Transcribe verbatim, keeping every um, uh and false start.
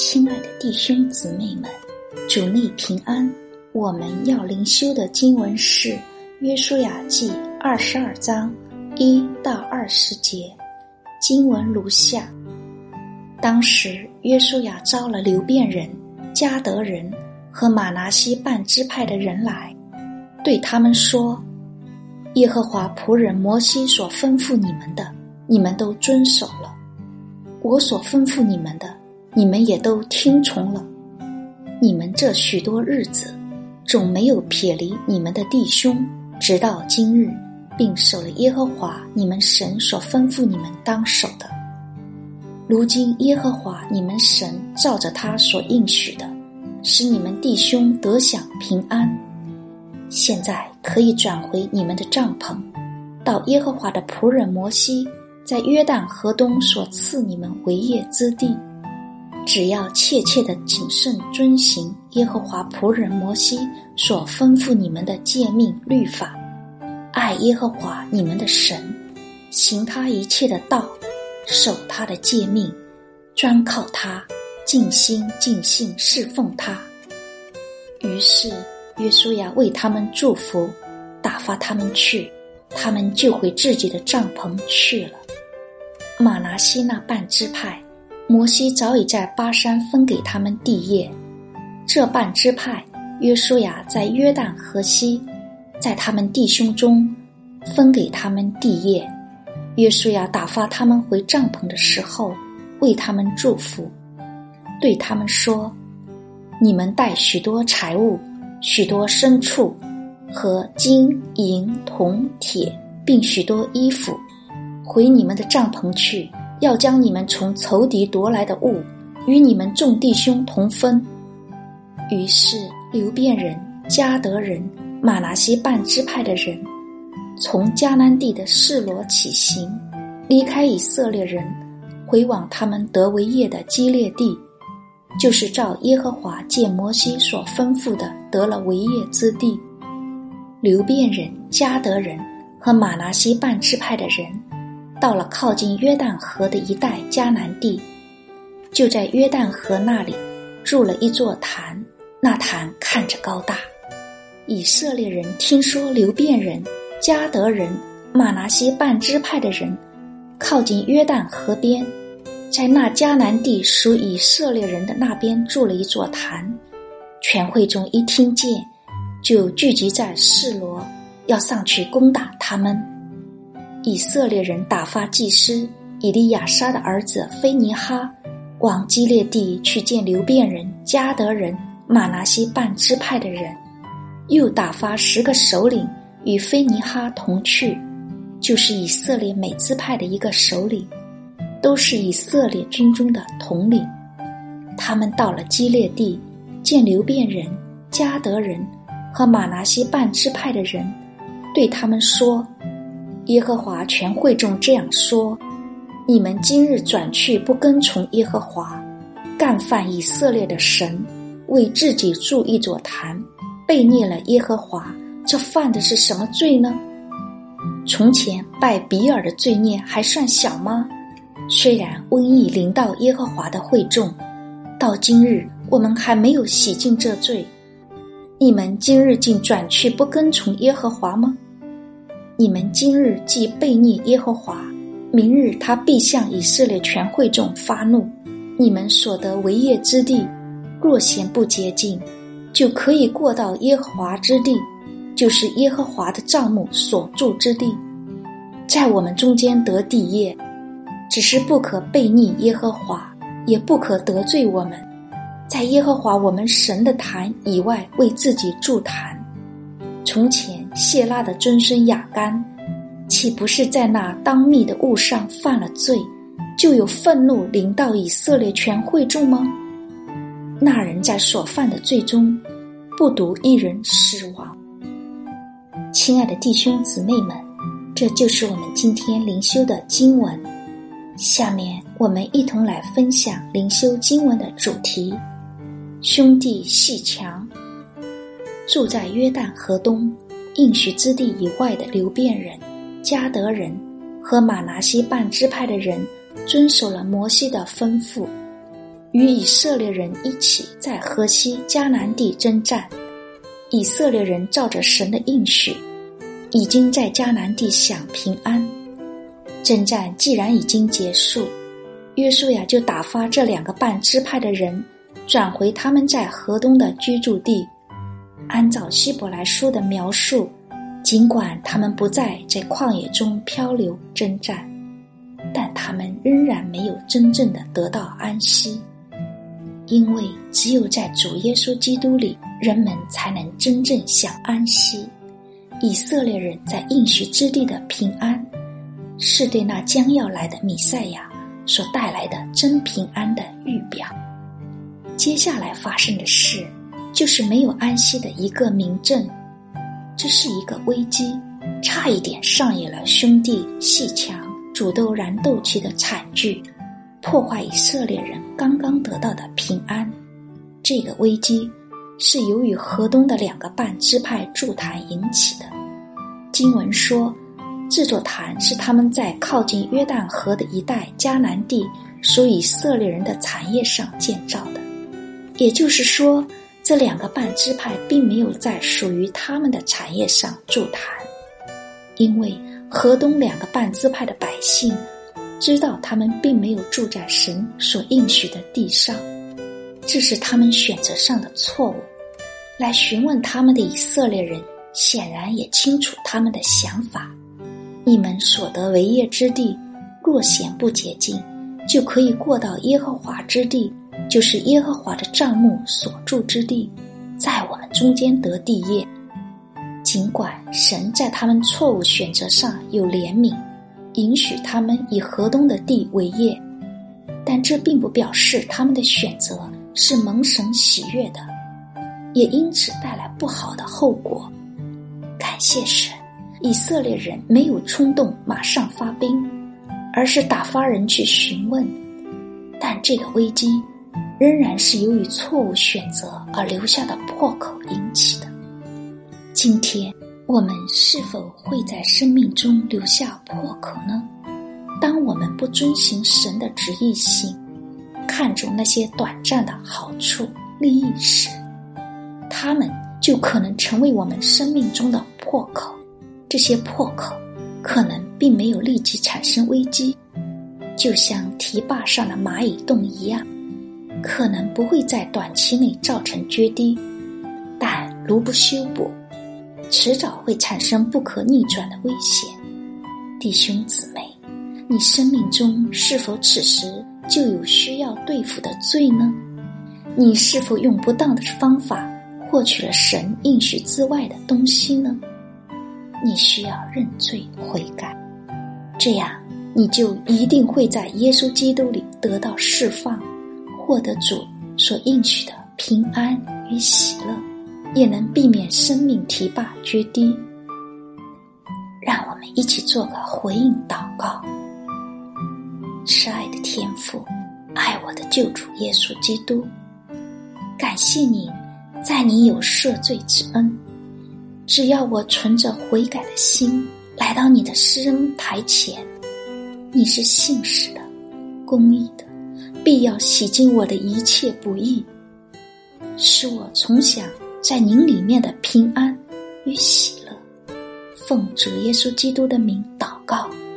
亲爱的弟兄姊妹们，主内平安。我们要灵修的经文是约书亚记二十二章一到二十节。经文如下：当时约书亚招了流便人、迦得人和玛拿西半支派的人来，对他们说，耶和华仆人摩西所吩咐你们的，你们都遵守了；我所吩咐你们的，你们也都听从了。你们这许多日子总没有撇离你们的弟兄，直到今日，并守了耶和华你们神所吩咐你们当守的。如今耶和华你们神照着他所应许的，使你们弟兄得享平安。现在可以转回你们的帐篷，到耶和华的仆人摩西在约旦河东所赐你们为业之地。只要切切地谨慎遵行耶和华仆人摩西所吩咐你们的诫命律法，爱耶和华你们的神，行他一切的道，守他的诫命，专靠他，尽心尽性侍奉他。于是约书亚为他们祝福，打发他们去，他们就回自己的帐篷去了。玛拿西那半支派，摩西早已在巴山分给他们地业。这半支派，约书亚在约旦河西，在他们弟兄中分给他们地业。约书亚打发他们回帐篷的时候，为他们祝福，对他们说，你们带许多财物、许多牲畜和金银铜铁，并许多衣服，回你们的帐篷去，要将你们从仇敌夺来的物与你们众弟兄同分。于是流便人、迦得人、玛拿西半支派的人从迦南地的示罗起行，离开以色列人，回往他们得为业的基列地，就是照耶和华借摩西所吩咐的得了为业之地。流便人、迦得人和玛拿西半支派的人到了靠近约旦河的一带迦南地，就在约旦河那里筑了一座坛，那坛看着高大。以色列人听说流便人、迦得人、玛拿西半支派的人靠近约旦河边，在那迦南地属以色列人的那边筑了一座坛，全会众一听见，就聚集在示罗，要上去攻打他们。以色列人打发祭司以利亚撒的儿子非尼哈往基列地去见流便人、迦得人、玛拿西半支派的人，又打发十个首领与非尼哈同去，就是以色列每支派的一个首领，都是以色列军中的统领。他们到了基列地，见流便人、迦得人和玛拿西半支派的人，对他们说，耶和华全会众这样说，你们今日转去不跟从耶和华，干犯以色列的神，为自己筑一座坛，悖逆了耶和华，这犯的是什么罪呢？从前拜比尔的罪孽还算小吗？虽然瘟疫临到耶和华的会众，到今日我们还没有洗净这罪。你们今日竟转去不跟从耶和华吗？你们今日既悖逆耶和华，明日他必向以色列全会众发怒。你们所得为业之地，若嫌不洁净，就可以过到耶和华之地，就是耶和华的帐幕所住之地。在我们中间得地业，只是不可悖逆耶和华，也不可得罪我们，在耶和华我们神的坛以外为自己筑坛。从前谢拉的曾孙亚干，岂不是在那当密的物上犯了罪，就有愤怒临到以色列全会众吗？那人在所犯的罪中，不独一人死亡。亲爱的弟兄姊妹们，这就是我们今天灵修的经文。下面我们一同来分享灵修经文的主题：兄弟阋墙。住在约旦河东应许之地以外的流便人、迦得人和玛拿西半支派的人遵守了摩西的吩咐， 与以色列人一起在河西迦南地征战。以色列人照着神的应许，已经在迦南地享平安。征战既然已经结束，约书亚就打发这两个半支派的人转回他们在河东的居住地。按照希伯来书的描述，尽管他们不再在旷野中漂流征战，但他们仍然没有真正的得到安息，因为只有在主耶稣基督里，人们才能真正享安息。以色列人在应许之地的平安，是对那将要来的弥赛亚所带来的真平安的预表。接下来发生的事，就是没有安息的一个明证。这是一个危机，差一点上演了兄弟阋墙、煮豆燃豆萁的惨剧，破坏以色列人刚刚得到的平安。这个危机是由于河东的两个半支派筑坛引起的。经文说，这座坛是他们在靠近约旦河的一带迦南地属以色列人的产业上建造的。也就是说，这两个半支派并没有在属于他们的产业上筑坛，因为河东两个半支派的百姓知道他们并没有住在神所应许的地上，这是他们选择上的错误。来询问他们的以色列人显然也清楚他们的想法。你们所得为业之地，若嫌不洁净，就可以过到耶和华之地，就是耶和华的帐幕所住之地，在我们中间得地业。尽管神在他们错误选择上有怜悯，允许他们以河东的地为业，但这并不表示他们的选择是蒙神喜悦的，也因此带来不好的后果。感谢神，以色列人没有冲动马上发兵，而是打发人去询问。但这个危机仍然是由于错误选择而留下的破口引起的。今天我们是否会在生命中留下破口呢？当我们不遵行神的旨意性，看重那些短暂的好处利益时，他们就可能成为我们生命中的破口。这些破口可能并没有立即产生危机，就像堤坝上的蚂蚁洞一样，可能不会在短期内造成决堤，但如不修补，迟早会产生不可逆转的危险。弟兄姊妹，你生命中是否此时就有需要对付的罪呢？你是否用不当的方法获取了神应许之外的东西呢？你需要认罪悔改，这样你就一定会在耶稣基督里得到释放，获得主所应许的平安与喜乐，也能避免生命堤坝决堤。让我们一起做个回应祷告。慈爱的天父，爱我的救主耶稣基督，感谢你，在你有赦罪之恩，只要我存着悔改的心来到你的施恩台前，你是信实的、公义的，必要洗净我的一切不义，使我重享在您里面的平安与喜乐。奉主耶稣基督的名祷告。